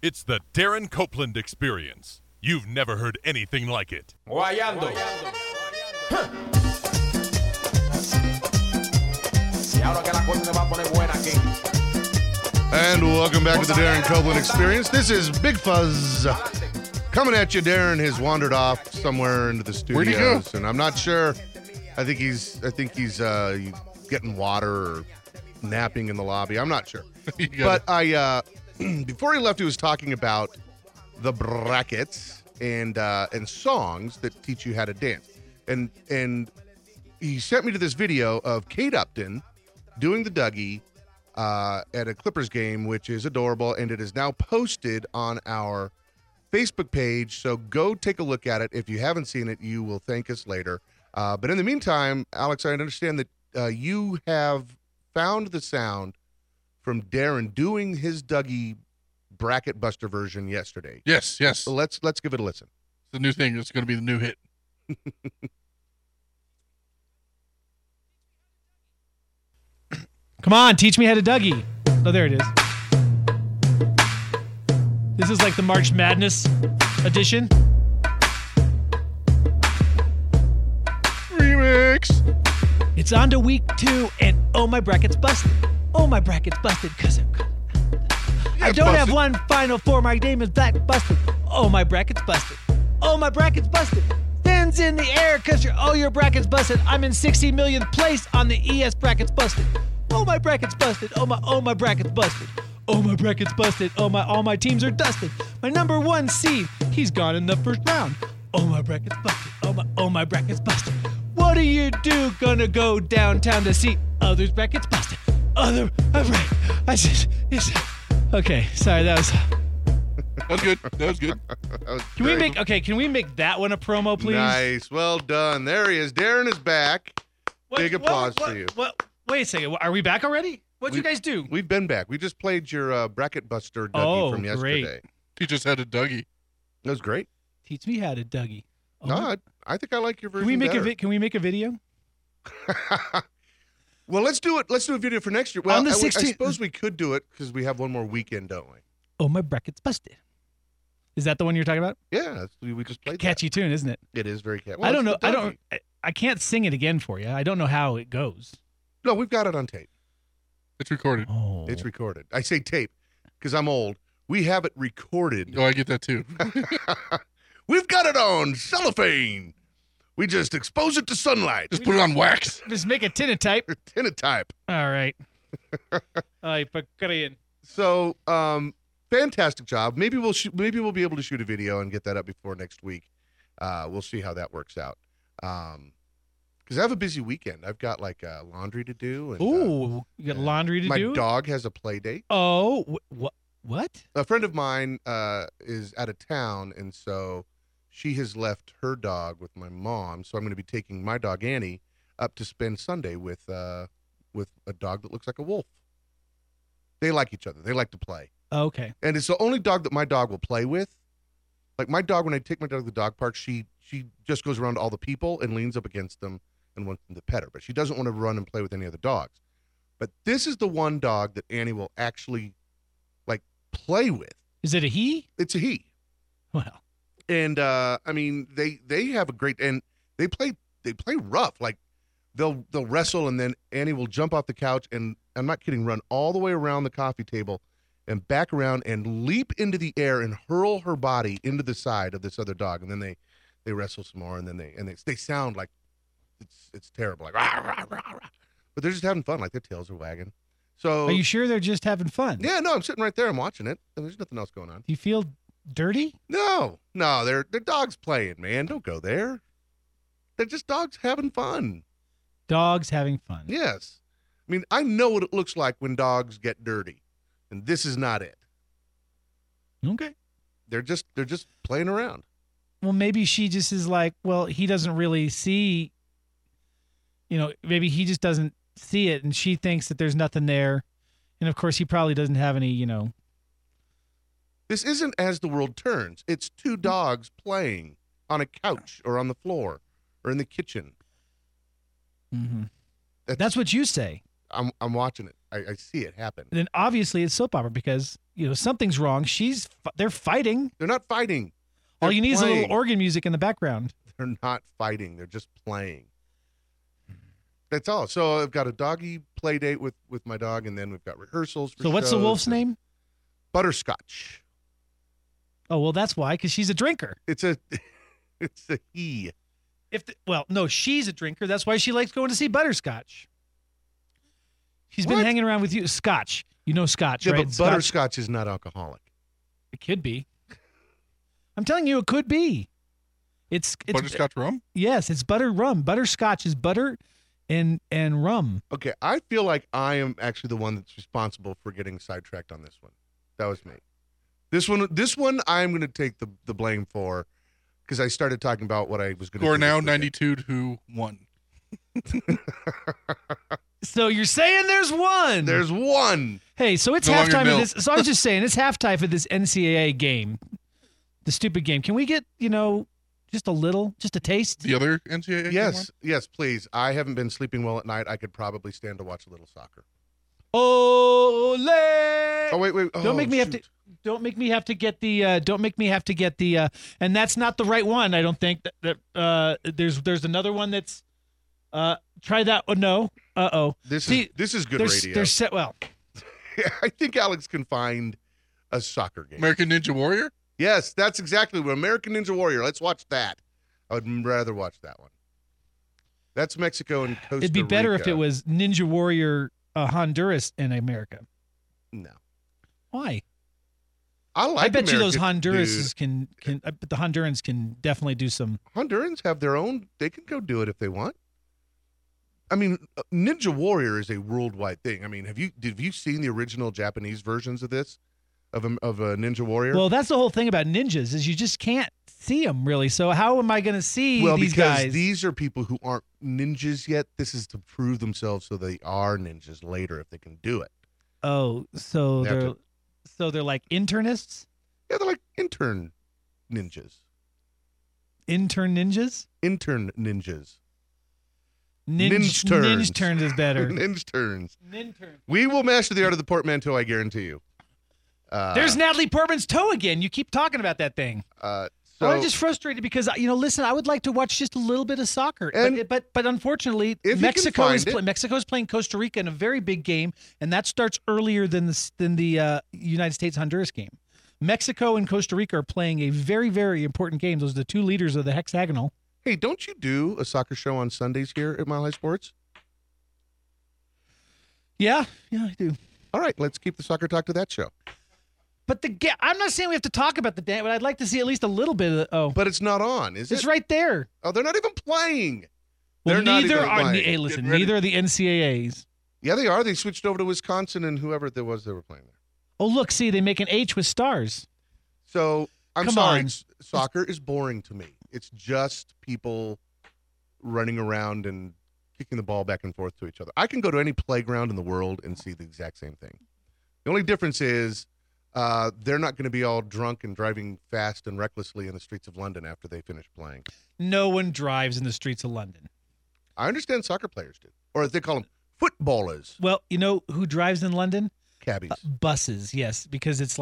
It's the Darren Copeland Experience. You've never heard anything like it. Guayando. Y ahora que la cosa se va a poner buena aquí. And welcome back to the Darren Copeland Experience. This is Big Fuzz coming at you. Darren has wandered off somewhere into the studios. Where'd he go? And I'm not sure. I think he's getting water or napping in the lobby. I'm not sure. But before he left, he was talking about the brackets and songs that teach you how to dance. And he sent me to this video of Kate Upton doing the Dougie at a Clippers game, which is adorable, and it is now posted on our Facebook page. So go take a look at it. If you haven't seen it, you will thank us later. But in the meantime, Alex, I understand that you have found the sound from Darren doing his Dougie bracket buster version yesterday. Yes. So let's give it a listen. It's the new thing. It's going to be the new hit. Come on, teach me how to Dougie. Oh, there it is. This is like the March Madness edition. Remix. It's on to week 2, and oh, my bracket's busted. Oh, my bracket's busted because I don't have one Final Four. My name is Black Busted. Oh, my bracket's busted. Oh, my bracket's busted. Stands in the air because your bracket's busted. I'm in 60 millionth place on the ES bracket's busted. Oh, my bracket's busted. Oh, my bracket's busted. Oh, my bracket's busted. All my teams are dusted. My number 1 seed, he's gone in the first round. Oh, my bracket's busted. Oh, my bracket's busted. What do you do? Gonna go downtown to see others' brackets busted. Okay, sorry, that was good. That was good. Can we make that one a promo, please? Nice. Well done. There he is. Darren is back. Big applause for you. Wait a second. Are we back already? What'd you guys do? We've been back. We just played your bracket buster Dougie from yesterday. Great. Teach us how to Dougie. That was great. Teach me how to Dougie. Oh, No, I think I like your version. Can we make a video? Well, let's do it. Let's do a video for next year. Well, On the I 16th suppose we could do it because we have one more weekend, don't we? Oh, my bracket's busted. Is that the one you're talking about? Yeah, we just played. Catchy tune, isn't it? It is very catchy. I don't know. I can't sing it again for you. I don't know how it goes. No, we've got it on tape. It's recorded. Oh, It's recorded. I say tape because I'm old. We have it recorded. Oh, I get that too. We've got it on cellophane. We just expose it to sunlight. Just put it on wax. just make a tintype. Tintype. All right. I put it in. So, fantastic job. Maybe we'll be able to shoot a video and get that up before next week. We'll see how that works out. Because I have a busy weekend. I've got like laundry to do. And, Ooh, you got laundry to do? My dog has a play date. Oh, what? A friend of mine is out of town, and so she has left her dog with my mom. So I'm going to be taking my dog Annie up to spend Sunday with a dog that looks like a wolf. They like each other. They like to play. Okay. And it's the only dog that my dog will play with. Like my dog, when I take my dog to the dog park, she just goes around to all the people and leans up against them and wants them to pet her. But she doesn't want to run and play with any other dogs. But this is the one dog that Annie will actually like play with. Is it a he? It's a he. Well. And I mean, they have a great, and they play rough. Like they'll wrestle, and then Annie will jump off the couch, and I'm not kidding, run all the way around the coffee table and back around and leap into the air and hurl her body into the side of this other dog. And then they wrestle some more, and then they sound like it's terrible, like rah, rah, rah, rah. But they're just having fun, like their tails are wagging. So Are you sure they're just having fun? Yeah, no, I'm sitting right there, I'm watching it, and there's nothing else going on. Do you feel dirty? No, they're dogs playing, man. Don't go there. They're just dogs having fun. Dogs having fun. Yes. I mean, I know what it looks like when dogs get dirty, and this is not it. Okay. They're just playing around. Well, maybe she just is like, well, he doesn't really see, maybe he just doesn't see it, and she thinks that there's nothing there. And, of course, he probably doesn't have any, This isn't As the World Turns. It's two dogs playing on a couch or on the floor or in the kitchen. Mm-hmm. That's what you say. I'm watching it. I see it happen. Then obviously it's soap opera because something's wrong. They're fighting. They're not fighting. All They're you need is a playing. little organ music in the background. They're not fighting. They're just playing. That's all. So I've got a doggy play date with my dog, and then we've got rehearsals. For So what's the shows wolf's and- name? Butterscotch. Oh, well, that's why, because she's a drinker. It's a he. No, she's a drinker. That's why she likes going to see Butterscotch. She's been What? hanging around with you. Scotch. You know Scotch, Yeah, right? but Scotch. butterscotch is not alcoholic. It could be. I'm telling you, it could be. It's Butterscotch rum? Yes, it's butter rum. Butterscotch is butter and rum. Okay, I feel like I am actually the one that's responsible for getting sidetracked on this one. That was me. This one I'm going to take the blame for because I started talking about what I was going to do. Score now this weekend. 92-1. So you're saying there's one. There's one. Hey, so it's No longer halftime of nil. this. So I was just saying it's halftime for this NCAA game, the stupid game. Can we get just a taste? The other NCAA game one? Yes, please. I haven't been sleeping well at night. I could probably stand to watch a little soccer. Ole! Oh wait. Don't make me have to. Don't make me have to get the. Don't make me have to get the. And that's not the right one. I don't think that. There's another one that's. Try that. Oh no. This See, is good there's, radio. There's set. Well, I think Alex can find a soccer game. American Ninja Warrior? Yes, that's exactly what American Ninja Warrior. Let's watch that. I would rather watch that one. That's Mexico and Costa Rica. it'd be better if it was Ninja Warrior Honduras in America. No. Why? I like I bet you those American- Hondurans Dude, can. I bet the Hondurans can definitely do some. Hondurans have their own. They can go do it if they want. I mean, Ninja Warrior is a worldwide thing. I mean, have you seen the original Japanese versions of this, of a Ninja Warrior? Well, that's the whole thing about ninjas is you just can't see them really. So how am I going to see these because guys? these are people who aren't ninjas yet. This is to prove themselves so they are ninjas later if they can do it. Oh, so They have they're like internists, Yeah, they're like intern ninjas. intern ninjas. Intern ninjas. Ninja turns. Ninja turns is better. Ninja turns. Ninturn. We will master the art of the portmanteau, I guarantee you. There's Natalie Portman's toe again. You keep talking about that thing. So I'm just frustrated because listen, I would like to watch just a little bit of soccer, And but unfortunately, if you can Mexico find is it- Mexico's playing Costa Rica in a very big game, and that starts earlier than the United States Honduras game. Mexico and Costa Rica are playing a very, very important game. Those are the two leaders of the hexagonal. hey, don't you do a soccer show on Sundays here at Mile High Sports? Yeah, I do. All right, let's keep the soccer talk to that show. But I'm not saying we have to talk about the game, but I'd like to see at least a little bit of the. Oh, But it's not on, is it's it? right there. Oh, they're not even playing. Well, They're not neither even are. playing. Hey, listen, Get ready. neither are the NCAAs. Yeah, they are. They switched over to Wisconsin and whoever there was they were playing there. Oh, look, see, they make an H with stars. So I'm Come sorry, on. soccer is boring to me. It's just people running around and kicking the ball back and forth to each other. I can go to any playground in the world and see the exact same thing. The only difference is they're not going to be all drunk and driving fast and recklessly in the streets of London after they finish playing. No one drives in the streets of London. I understand soccer players do, or as they call them, footballers, Well, you know who drives in London? cabbies. Buses, yes, because it's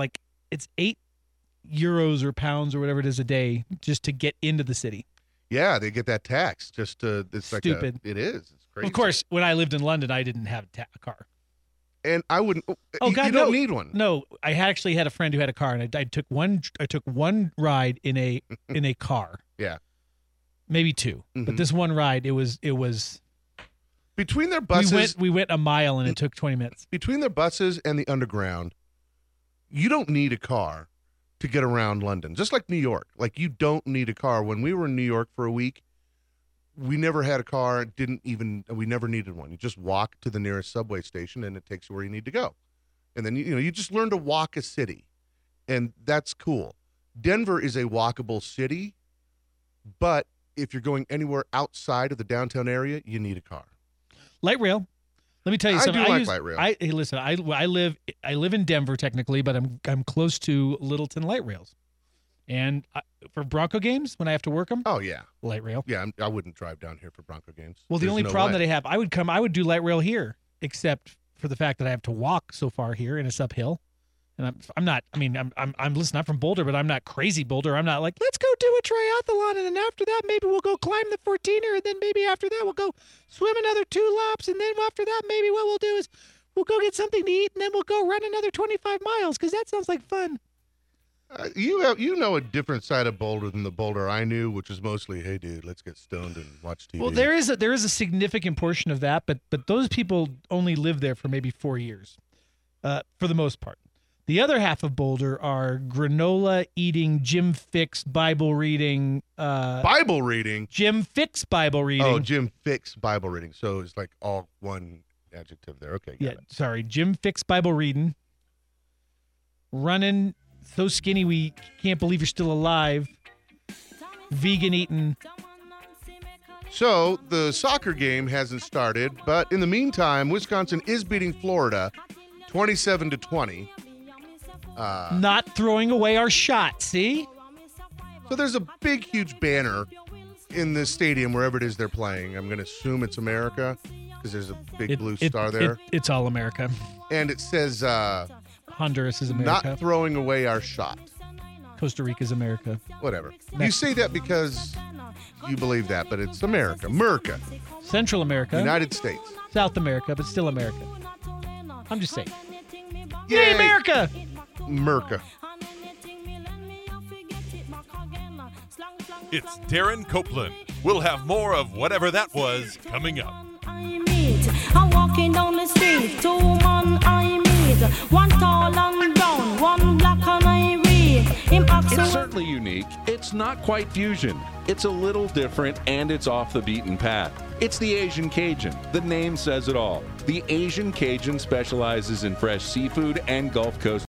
€8 or pounds or whatever it is a day just to get into the city. Yeah, they get that tax just to. It's Stupid. Like it is. It's crazy. Of course, when I lived in London, I didn't have a car. And I wouldn't. Oh, you, God, you don't no. need one. No, I actually had a friend who had a car, and I took one ride in a car. Yeah. Maybe two, but Mhm. this one ride, it was. Between their buses, We went a mile, and it took 20 minutes. between their buses and the underground, you don't need a car to get around London. Just like New York, like you don't need a car. When we were in New York for a week, we never had a car. We never needed one. You just walk to the nearest subway station, and it takes you where you need to go. And then you just learn to walk a city, and that's cool. Denver is a walkable city, but if you're going anywhere outside of the downtown area, you need a car. Light rail. Let me tell you I something. do like use- light rail. Hey, listen. I live in Denver technically, but I'm close to Littleton light rails, and for Bronco games when I have to work them, Oh yeah, light rail. yeah. I wouldn't drive down here for Bronco games. Well, the There's only no problem way. that I have, I would do light rail here, except for the fact that I have to walk so far here and it's uphill, And I'm not. I mean, I'm listen. I'm from Boulder, but I'm not crazy Boulder. I'm not like, let's go do a triathlon, and then after that, maybe we'll go climb the 14er, and then maybe after that, we'll go swim another 2 laps, and then after that, maybe what we'll do is we'll go get something to eat, and then we'll go run another 25 miles because that sounds like fun. You know a different side of Boulder than the Boulder I knew, which was mostly, hey, dude, let's get stoned and watch TV. Well, there is a significant portion of that, but those people only live there for maybe 4 years, for the most part. The other half of Boulder are granola eating, Jim Fixx Bible reading. Bible reading? Jim Fixx Bible reading. Oh, Jim Fixx Bible reading. So it's like all one adjective there. Okay, got it. Sorry. Jim Fixx Bible reading. Running so skinny we can't believe you're still alive. Vegan eating. So the soccer game hasn't started, but in the meantime, Wisconsin is beating Florida 27-20. Not throwing away our shot, see? So there's a big, huge banner in the stadium, wherever it is they're playing. I'm going to assume it's America because there's a big blue star there. It's all America. And it says, Honduras is America. Not throwing away our shot. Costa Rica is America. Whatever. You say that because you believe that, but it's America. America. Central America. United States. South America, but still America. I'm just saying. Yay, Yay America! America. It's Darren Copeland. We'll have more of whatever that was coming up. I'm walking down the street, 2 man I meet, 1 tall and brown, 1 black and I read. It's certainly unique. It's not quite fusion. It's a little different, and it's off the beaten path. It's the Asian Cajun. The name says it all. The Asian Cajun specializes in fresh seafood and Gulf Coast